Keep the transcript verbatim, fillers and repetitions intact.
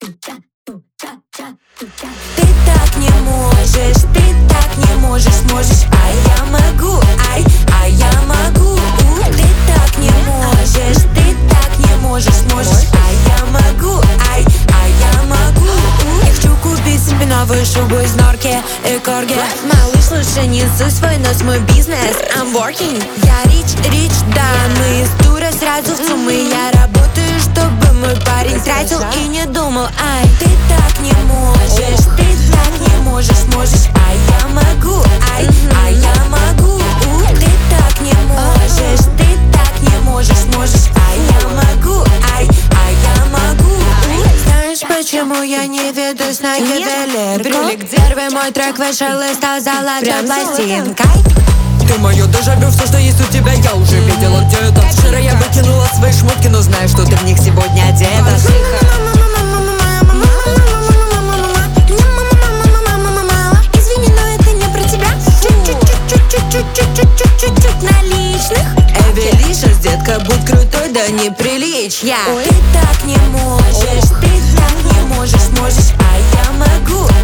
Ты так не можешь, ты так не можешь, можешь, а я могу, ай, а я могу. Ты так не можешь, ты так не можешь, можешь, а я могу, ай, а я могу. Я хочу купить себе новую шубу из норки и корги. Малыш, лучше не суй свой нос в мой бизнес. I'm working, я рич, рич, да. Мы из тура сразу в суммы. Я работаю, чтобы мой парень тратил и не думал, ай. Ты так не можешь, ты так не можешь, можешь, а я могу, ай, а я могу. Ты так не можешь, ты так не можешь, можешь, а я могу, ай, а я могу. Знаешь, почему я не ведусь на ювелирку? Первый мой трек вышел и стал золотой пластинкой. Ты мое дежавю, все, что есть у тебя, я уже видела где-то. Вчера я выкинула свои шмотки, но знаю, что ты в них сегодня одета. Извини, но это не про тебя. Чуть-чуть наличных. Эвелишес, детка, будь крутой, да неприличья. Ты так не можешь, ты так не можешь, можешь, а я могу.